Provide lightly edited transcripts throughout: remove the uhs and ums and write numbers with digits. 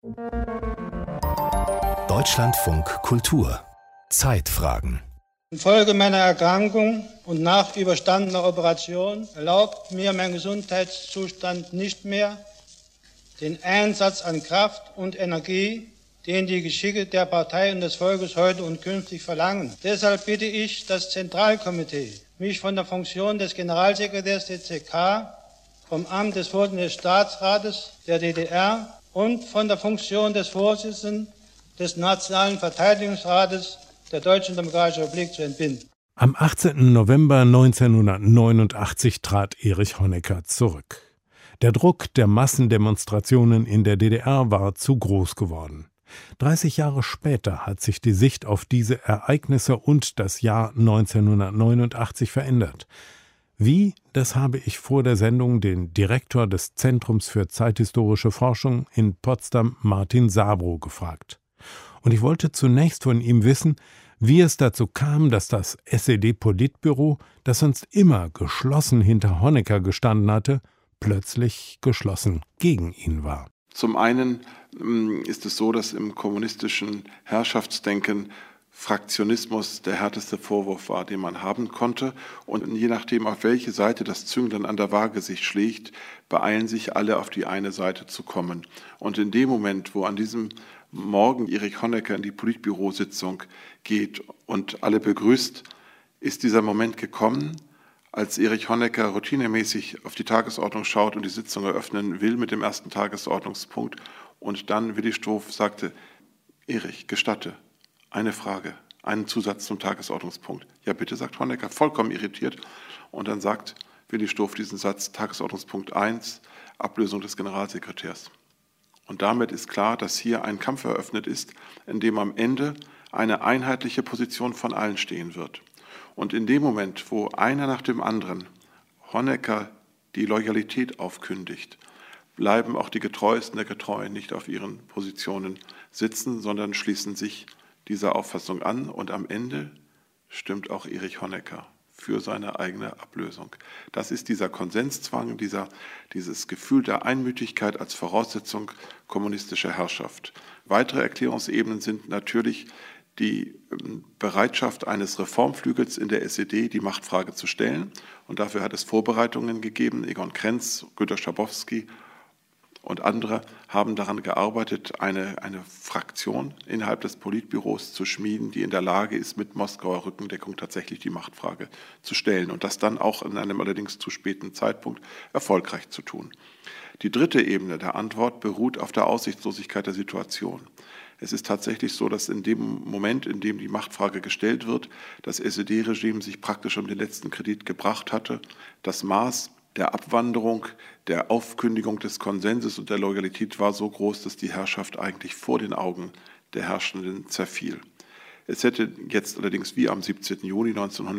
Deutschlandfunk Kultur Zeitfragen. Infolge meiner Erkrankung und nach überstandener Operation erlaubt mir mein Gesundheitszustand nicht mehr den Einsatz an Kraft und Energie, den die Geschicke der Partei und des Volkes heute und künftig verlangen. Deshalb bitte ich das Zentralkomitee, mich von der Funktion des Generalsekretärs der CK, vom Amt des Vorsitzenden des Staatsrates der DDR und von der Funktion des Vorsitzenden des Nationalen Verteidigungsrates der Deutschen Demokratischen Republik zu entbinden. Am 18. November 1989 trat Erich Honecker zurück. Der Druck der Massendemonstrationen in der DDR war zu groß geworden. 30 Jahre später hat sich die Sicht auf diese Ereignisse und das Jahr 1989 verändert. Wie, das habe ich vor der Sendung den Direktor des Zentrums für zeithistorische Forschung in Potsdam, Martin Sabrow, gefragt. Und ich wollte zunächst von ihm wissen, wie es dazu kam, dass das SED-Politbüro, das sonst immer geschlossen hinter Honecker gestanden hatte, plötzlich geschlossen gegen ihn war. Zum einen ist es so, dass im kommunistischen Herrschaftsdenken Fraktionismus der härteste Vorwurf war, den man haben konnte. Und je nachdem, auf welche Seite das Zünglein an der Waage sich schlägt, beeilen sich alle, auf die eine Seite zu kommen. Und in dem Moment, wo an diesem Morgen Erich Honecker in die Politbürositzung geht und alle begrüßt, ist dieser Moment gekommen, als Erich Honecker routinemäßig auf die Tagesordnung schaut und die Sitzung eröffnen will mit dem ersten Tagesordnungspunkt und dann Willi Stoph sagte: Erich, gestatte, eine Frage, einen Zusatz zum Tagesordnungspunkt. Ja bitte, sagt Honecker, vollkommen irritiert. Und dann sagt Willi Stoph diesen Satz, Tagesordnungspunkt 1, Ablösung des Generalsekretärs. Und damit ist klar, dass hier ein Kampf eröffnet ist, in dem am Ende eine einheitliche Position von allen stehen wird. Und in dem Moment, wo einer nach dem anderen Honecker die Loyalität aufkündigt, bleiben auch die Getreuesten der Getreuen nicht auf ihren Positionen sitzen, sondern schließen sich dieser Auffassung an. Und am Ende stimmt auch Erich Honecker für seine eigene Ablösung. Das ist dieser Konsenszwang, dieses Gefühl der Einmütigkeit als Voraussetzung kommunistischer Herrschaft. Weitere Erklärungsebenen sind natürlich die Bereitschaft eines Reformflügels in der SED, die Machtfrage zu stellen. Und dafür hat es Vorbereitungen gegeben. Egon Krenz, Günter Schabowski und andere haben daran gearbeitet, eine Fraktion innerhalb des Politbüros zu schmieden, die in der Lage ist, mit Moskauer Rückendeckung tatsächlich die Machtfrage zu stellen und das dann auch in einem allerdings zu späten Zeitpunkt erfolgreich zu tun. Die dritte Ebene der Antwort beruht auf der Aussichtslosigkeit der Situation. Es ist tatsächlich so, dass in dem Moment, in dem die Machtfrage gestellt wird, das SED-Regime sich praktisch um den letzten Kredit gebracht hatte. Das Maß der Abwanderung, der Aufkündigung des Konsenses und der Loyalität war so groß, dass die Herrschaft eigentlich vor den Augen der Herrschenden zerfiel. Es hätte jetzt allerdings wie am 17. Juni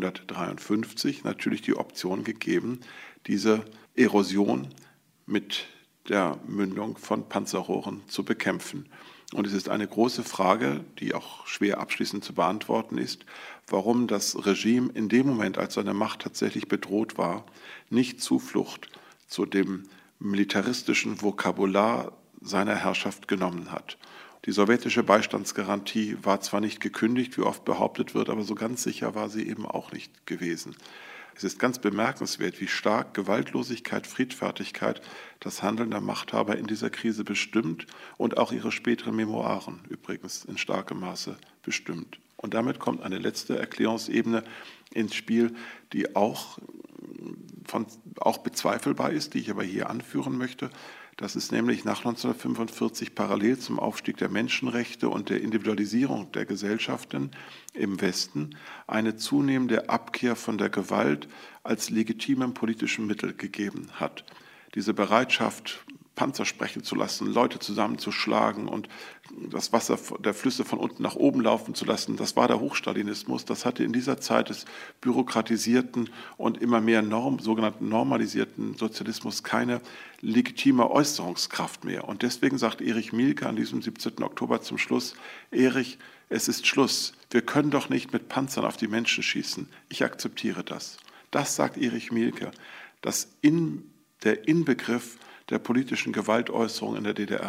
1953 natürlich die Option gegeben, diese Erosion mit der Mündung von Panzerrohren zu bekämpfen. Und es ist eine große Frage, die auch schwer abschließend zu beantworten ist, warum das Regime in dem Moment, als seine Macht tatsächlich bedroht war, nicht Zuflucht zu dem militaristischen Vokabular seiner Herrschaft genommen hat. Die sowjetische Beistandsgarantie war zwar nicht gekündigt, wie oft behauptet wird, aber so ganz sicher war sie eben auch nicht gewesen. Es ist ganz bemerkenswert, wie stark Gewaltlosigkeit, Friedfertigkeit das Handeln der Machthaber in dieser Krise bestimmt und auch ihre späteren Memoiren übrigens in starkem Maße bestimmt. Und damit kommt eine letzte Erklärungsebene ins Spiel, die auch bezweifelbar ist, die ich aber hier anführen möchte. Das ist nämlich nach 1945 parallel zum Aufstieg der Menschenrechte und der Individualisierung der Gesellschaften im Westen eine zunehmende Abkehr von der Gewalt als legitimem politischen Mittel gegeben hat. Diese Bereitschaft, Panzer sprechen zu lassen, Leute zusammenzuschlagen und das Wasser der Flüsse von unten nach oben laufen zu lassen, das war der Hochstalinismus. Das hatte in dieser Zeit des bürokratisierten und immer mehr sogenannten normalisierten Sozialismus keine legitime Äußerungskraft mehr. Und deswegen sagt Erich Mielke an diesem 17. Oktober zum Schluss: Erich, es ist Schluss. Wir können doch nicht mit Panzern auf die Menschen schießen. Ich akzeptiere das. Das sagt Erich Mielke. Der Inbegriff der politischen Gewaltäußerung in der DDR.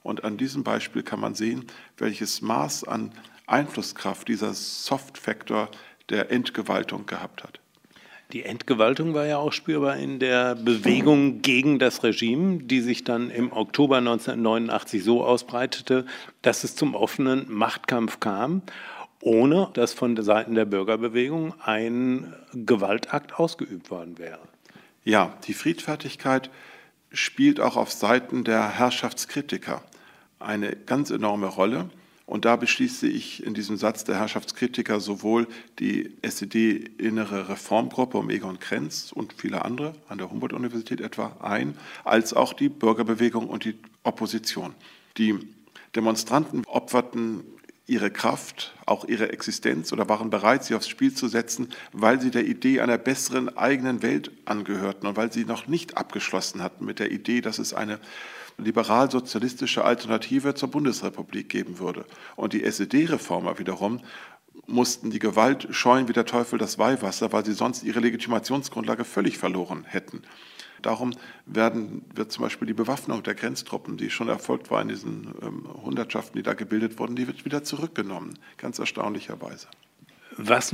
Und an diesem Beispiel kann man sehen, welches Maß an Einflusskraft dieser Soft-Faktor der Entgewaltung gehabt hat. Die Entgewaltung war ja auch spürbar in der Bewegung gegen das Regime, die sich dann im Oktober 1989 so ausbreitete, dass es zum offenen Machtkampf kam, ohne dass von Seiten der Bürgerbewegung ein Gewaltakt ausgeübt worden wäre. Ja, die Friedfertigkeit spielt auch auf Seiten der Herrschaftskritiker eine ganz enorme Rolle. Und da beschließe ich in diesem Satz der Herrschaftskritiker sowohl die SED-innere Reformgruppe um Egon Krenz und viele andere, an der Humboldt-Universität etwa, ein, als auch die Bürgerbewegung und die Opposition. Die Demonstranten opferten ihre Kraft, auch ihre Existenz oder waren bereit, sie aufs Spiel zu setzen, weil sie der Idee einer besseren eigenen Welt angehörten und weil sie noch nicht abgeschlossen hatten mit der Idee, dass es eine liberal-sozialistische Alternative zur Bundesrepublik geben würde. Und die SED-Reformer wiederum mussten die Gewalt scheuen wie der Teufel das Weihwasser, weil sie sonst ihre Legitimationsgrundlage völlig verloren hätten. Darum wird zum Beispiel die Bewaffnung der Grenztruppen, die schon erfolgt war in diesen Hundertschaften, die da gebildet wurden, die wird wieder zurückgenommen, ganz erstaunlicherweise. Was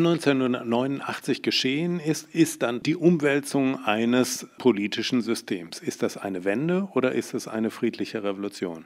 1989 geschehen ist, ist dann die Umwälzung eines politischen Systems. Ist das eine Wende oder ist es eine friedliche Revolution?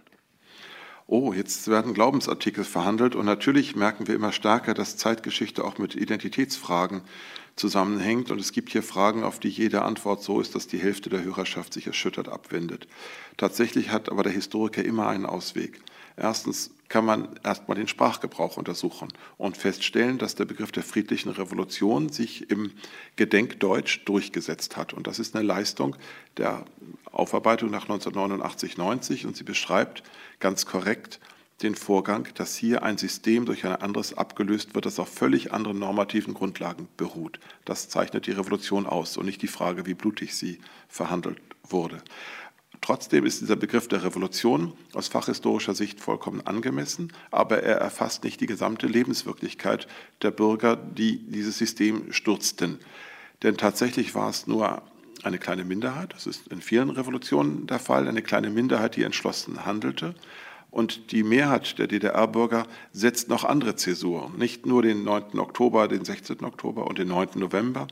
Oh, jetzt werden Glaubensartikel verhandelt und natürlich merken wir immer stärker, dass Zeitgeschichte auch mit Identitätsfragen zusammenhängt und es gibt hier Fragen, auf die jede Antwort so ist, dass die Hälfte der Hörerschaft sich erschüttert abwendet. Tatsächlich hat aber der Historiker immer einen Ausweg. Erstens kann man erstmal den Sprachgebrauch untersuchen und feststellen, dass der Begriff der friedlichen Revolution sich im Gedenkdeutsch durchgesetzt hat. Und das ist eine Leistung der Aufarbeitung nach 1989-90 und sie beschreibt ganz korrekt den Vorgang, dass hier ein System durch ein anderes abgelöst wird, das auf völlig anderen normativen Grundlagen beruht. Das zeichnet die Revolution aus und nicht die Frage, wie blutig sie verhandelt wurde. Trotzdem ist dieser Begriff der Revolution aus fachhistorischer Sicht vollkommen angemessen, aber er erfasst nicht die gesamte Lebenswirklichkeit der Bürger, die dieses System stürzten. Denn tatsächlich war es nur eine kleine Minderheit, das ist in vielen Revolutionen der Fall, eine kleine Minderheit, die entschlossen handelte. Und die Mehrheit der DDR-Bürger setzt noch andere Zäsuren, nicht nur den 9. Oktober, den 16. Oktober und den 9. November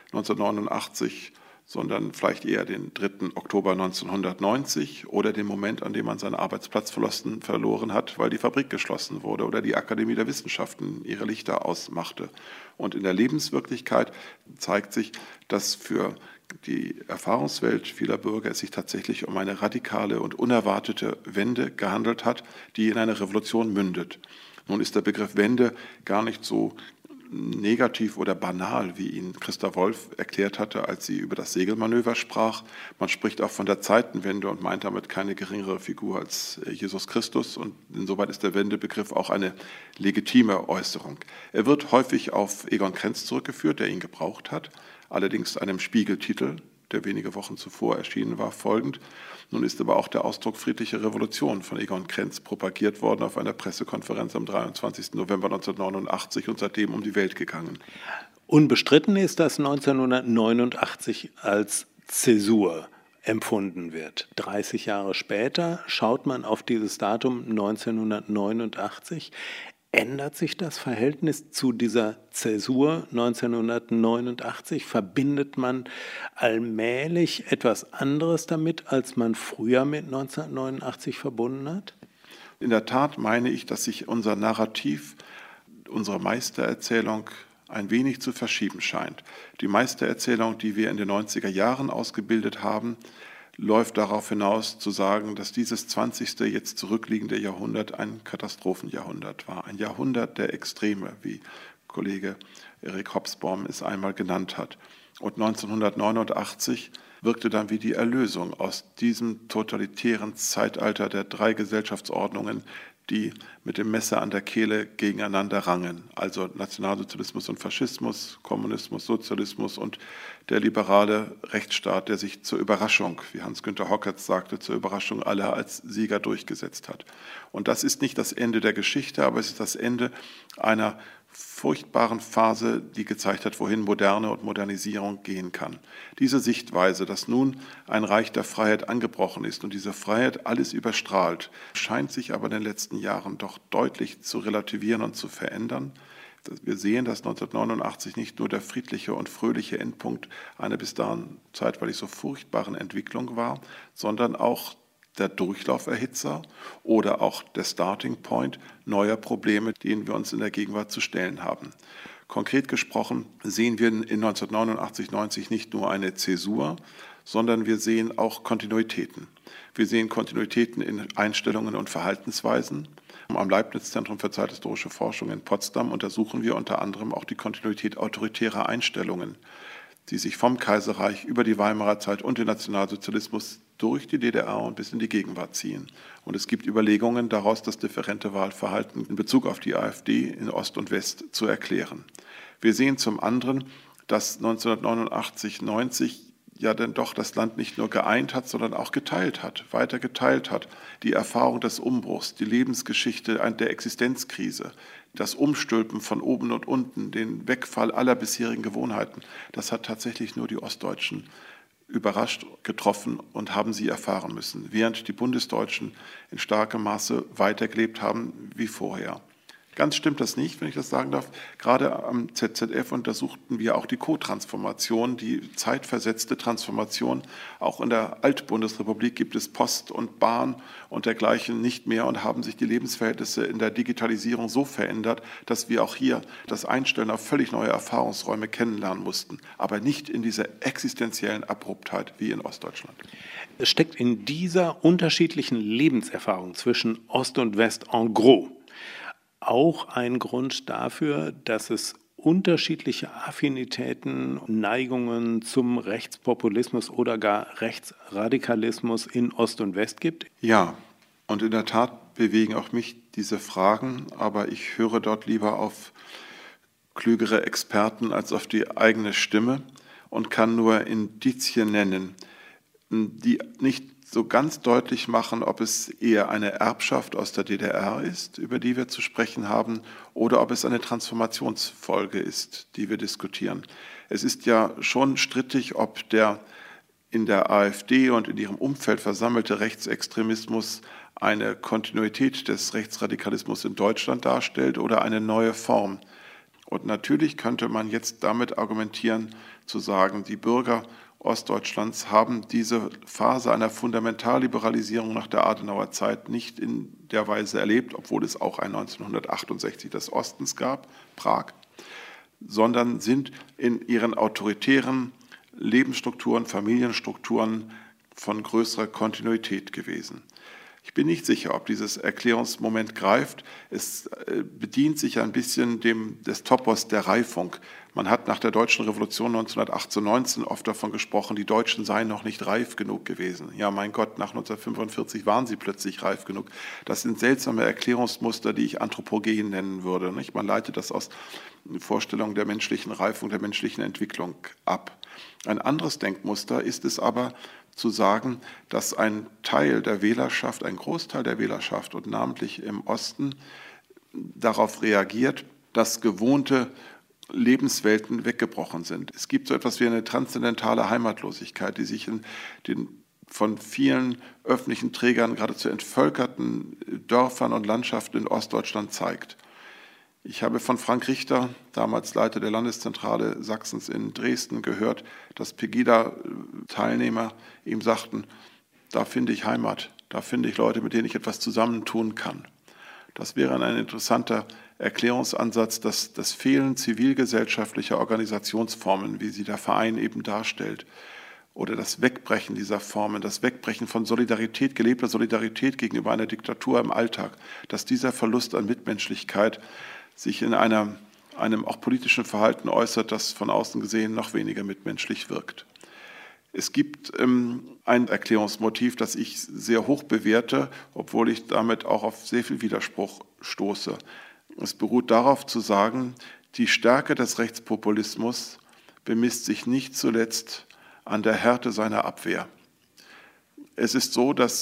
1989, sondern vielleicht eher den 3. Oktober 1990 oder den Moment, an dem man seinen Arbeitsplatz verloren hat, weil die Fabrik geschlossen wurde oder die Akademie der Wissenschaften ihre Lichter ausmachte. Und in der Lebenswirklichkeit zeigt sich, dass für die Erfahrungswelt vieler Bürger es sich tatsächlich um eine radikale und unerwartete Wende gehandelt hat, die in eine Revolution mündet. Nun ist der Begriff Wende gar nicht so negativ oder banal, wie ihn Christa Wolf erklärt hatte, als sie über das Segelmanöver sprach. Man spricht auch von der Zeitenwende und meint damit keine geringere Figur als Jesus Christus. Und insoweit ist der Wendebegriff auch eine legitime Äußerung. Er wird häufig auf Egon Krenz zurückgeführt, der ihn gebraucht hat, allerdings einem Spiegeltitel, der wenige Wochen zuvor erschienen war, folgend. Nun ist aber auch der Ausdruck friedliche Revolution von Egon Krenz propagiert worden auf einer Pressekonferenz am 23. November 1989 und seitdem um die Welt gegangen. Unbestritten ist, dass 1989 als Zäsur empfunden wird. 30 Jahre später schaut man auf dieses Datum 1989. Ändert sich das Verhältnis zu dieser Zäsur 1989? Verbindet man allmählich etwas anderes damit, als man früher mit 1989 verbunden hat? In der Tat meine ich, dass sich unser Narrativ, unsere Meistererzählung ein wenig zu verschieben scheint. Die Meistererzählung, die wir in den 90er Jahren ausgebildet haben, läuft darauf hinaus zu sagen, dass dieses 20. jetzt zurückliegende Jahrhundert ein Katastrophenjahrhundert war. Ein Jahrhundert der Extreme, wie Kollege Erik Hobsbawm es einmal genannt hat. Und 1989 wirkte dann wie die Erlösung aus diesem totalitären Zeitalter der drei Gesellschaftsordnungen, die mit dem Messer an der Kehle gegeneinander rangen. Also Nationalsozialismus und Faschismus, Kommunismus, Sozialismus und der liberale Rechtsstaat, der sich zur Überraschung, wie Hans-Günter Hockertz sagte, zur Überraschung aller als Sieger durchgesetzt hat. Und das ist nicht das Ende der Geschichte, aber es ist das Ende einer furchtbaren Phase, die gezeigt hat, wohin Moderne und Modernisierung gehen kann. Diese Sichtweise, dass nun ein Reich der Freiheit angebrochen ist und diese Freiheit alles überstrahlt, scheint sich aber in den letzten Jahren doch deutlich zu relativieren und zu verändern. Wir sehen, dass 1989 nicht nur der friedliche und fröhliche Endpunkt einer bis dahin zeitweilig so furchtbaren Entwicklung war, sondern auch der Durchlauferhitzer oder auch der Starting Point neuer Probleme, denen wir uns in der Gegenwart zu stellen haben. Konkret gesprochen sehen wir in 1989, 90 nicht nur eine Zäsur, sondern wir sehen auch Kontinuitäten. Wir sehen Kontinuitäten in Einstellungen und Verhaltensweisen. Am Leibniz-Zentrum für zeithistorische Forschung in Potsdam untersuchen wir unter anderem auch die Kontinuität autoritärer Einstellungen, die sich vom Kaiserreich über die Weimarer Zeit und den Nationalsozialismus durch die DDR und bis in die Gegenwart ziehen. Und es gibt Überlegungen daraus, das differente Wahlverhalten in Bezug auf die AfD in Ost und West zu erklären. Wir sehen zum anderen, dass 1989, 90 ja denn doch das Land nicht nur geeint hat, sondern auch geteilt hat, weiter geteilt hat. Die Erfahrung des Umbruchs, die Lebensgeschichte der Existenzkrise, das Umstülpen von oben und unten, den Wegfall aller bisherigen Gewohnheiten, das hat tatsächlich nur die Ostdeutschen überrascht, getroffen und haben sie erfahren müssen, während die Bundesdeutschen in starkem Maße weitergelebt haben wie vorher. Ganz stimmt das nicht, wenn ich das sagen darf. Gerade am ZZF untersuchten wir auch die Co-Transformation, die zeitversetzte Transformation. Auch in der Altbundesrepublik gibt es Post und Bahn und dergleichen nicht mehr und haben sich die Lebensverhältnisse in der Digitalisierung so verändert, dass wir auch hier das Einstellen auf völlig neue Erfahrungsräume kennenlernen mussten, aber nicht in dieser existenziellen Abruptheit wie in Ostdeutschland. Es steckt in dieser unterschiedlichen Lebenserfahrung zwischen Ost und West en gros auch ein Grund dafür, dass es unterschiedliche Affinitäten, Neigungen zum Rechtspopulismus oder gar Rechtsradikalismus in Ost und West gibt? Ja, und in der Tat bewegen auch mich diese Fragen, aber ich höre dort lieber auf klügere Experten als auf die eigene Stimme und kann nur Indizien nennen, die nicht so ganz deutlich machen, ob es eher eine Erbschaft aus der DDR ist, über die wir zu sprechen haben, oder ob es eine Transformationsfolge ist, die wir diskutieren. Es ist ja schon strittig, ob der in der AfD und in ihrem Umfeld versammelte Rechtsextremismus eine Kontinuität des Rechtsradikalismus in Deutschland darstellt oder eine neue Form. Und natürlich könnte man jetzt damit argumentieren, zu sagen, die Bürger Ostdeutschlands haben diese Phase einer Fundamentalliberalisierung nach der Adenauer Zeit nicht in der Weise erlebt, obwohl es auch ein 1968 des Ostens gab, Prag, sondern sind in ihren autoritären Lebensstrukturen, Familienstrukturen von größerer Kontinuität gewesen. Ich bin nicht sicher, ob dieses Erklärungsmoment greift. Es bedient sich ein bisschen des Topos der Reifung. Man hat nach der Deutschen Revolution 1918-19 oft davon gesprochen, die Deutschen seien noch nicht reif genug gewesen. Ja, mein Gott, nach 1945 waren sie plötzlich reif genug. Das sind seltsame Erklärungsmuster, die ich anthropogen nennen würde. Nicht? Man leitet das aus Vorstellungen der menschlichen Reifung, der menschlichen Entwicklung ab. Ein anderes Denkmuster ist es aber, zu sagen, dass ein Teil der Wählerschaft, ein Großteil der Wählerschaft und namentlich im Osten darauf reagiert, dass gewohnte Lebenswelten weggebrochen sind. Es gibt so etwas wie eine transzendentale Heimatlosigkeit, die sich in den von vielen öffentlichen Trägern geradezu entvölkerten Dörfern und Landschaften in Ostdeutschland zeigt. Ich habe von Frank Richter, damals Leiter der Landeszentrale Sachsens in Dresden, gehört, dass Pegida-Teilnehmer ihm sagten, da finde ich Heimat, da finde ich Leute, mit denen ich etwas zusammentun kann. Das wäre ein interessanter Erklärungsansatz, dass das Fehlen zivilgesellschaftlicher Organisationsformen, wie sie der Verein eben darstellt, oder das Wegbrechen dieser Formen, das Wegbrechen von Solidarität, gelebter Solidarität gegenüber einer Diktatur im Alltag, dass dieser Verlust an Mitmenschlichkeit sich in einem auch politischen Verhalten äußert, das von außen gesehen noch weniger mitmenschlich wirkt. Es gibt ein Erklärungsmotiv, das ich sehr hoch bewerte, obwohl ich damit auch auf sehr viel Widerspruch stoße. Es beruht darauf zu sagen, die Stärke des Rechtspopulismus bemisst sich nicht zuletzt an der Härte seiner Abwehr. Es ist so, dass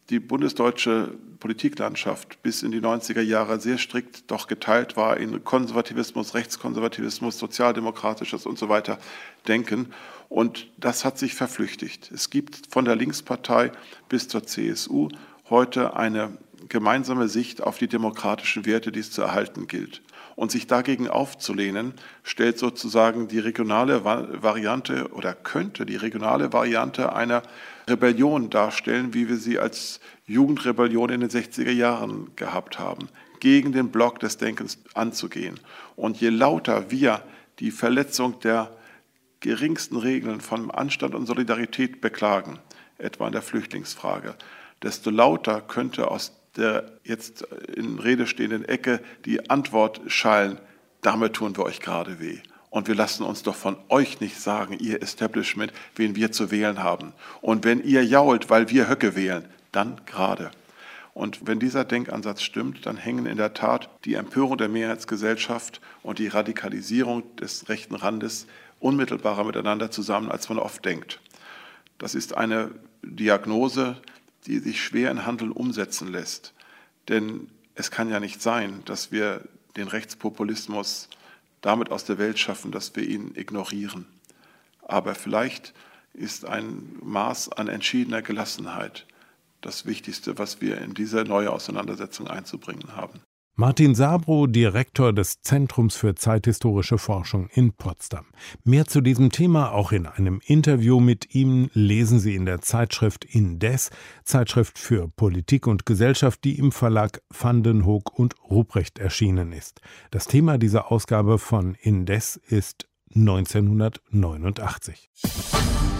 die bundesdeutsche Politiklandschaft bis in die 90er Jahre sehr strikt doch geteilt war in Konservativismus, Rechtskonservativismus, sozialdemokratisches und so weiter Denken. Und das hat sich verflüchtigt. Es gibt von der Linkspartei bis zur CSU heute eine gemeinsame Sicht auf die demokratischen Werte, die es zu erhalten gilt. Und sich dagegen aufzulehnen, stellt sozusagen die regionale Variante oder könnte die regionale Variante einer Rebellion darstellen, wie wir sie als Jugendrebellion in den 60er Jahren gehabt haben, gegen den Block des Denkens anzugehen. Und je lauter wir die Verletzung der geringsten Regeln von Anstand und Solidarität beklagen, etwa in der Flüchtlingsfrage, desto lauter könnte aus der jetzt in Rede stehenden Ecke die Antwort schallen: Damit tun wir euch gerade weh. Und wir lassen uns doch von euch nicht sagen, ihr Establishment, wen wir zu wählen haben. Und wenn ihr jault, weil wir Höcke wählen, dann gerade. Und wenn dieser Denkansatz stimmt, dann hängen in der Tat die Empörung der Mehrheitsgesellschaft und die Radikalisierung des rechten Randes unmittelbarer miteinander zusammen, als man oft denkt. Das ist eine Diagnose, die sich schwer in Handeln umsetzen lässt. Denn es kann ja nicht sein, dass wir den Rechtspopulismus damit aus der Welt schaffen, dass wir ihn ignorieren. Aber vielleicht ist ein Maß an entschiedener Gelassenheit das Wichtigste, was wir in diese neue Auseinandersetzung einzubringen haben. Martin Sabrow, Direktor des Zentrums für zeithistorische Forschung in Potsdam. Mehr zu diesem Thema, auch in einem Interview mit ihm, lesen Sie in der Zeitschrift Indes, Zeitschrift für Politik und Gesellschaft, die im Verlag van den Hoek und Ruprecht erschienen ist. Das Thema dieser Ausgabe von Indes ist 1989.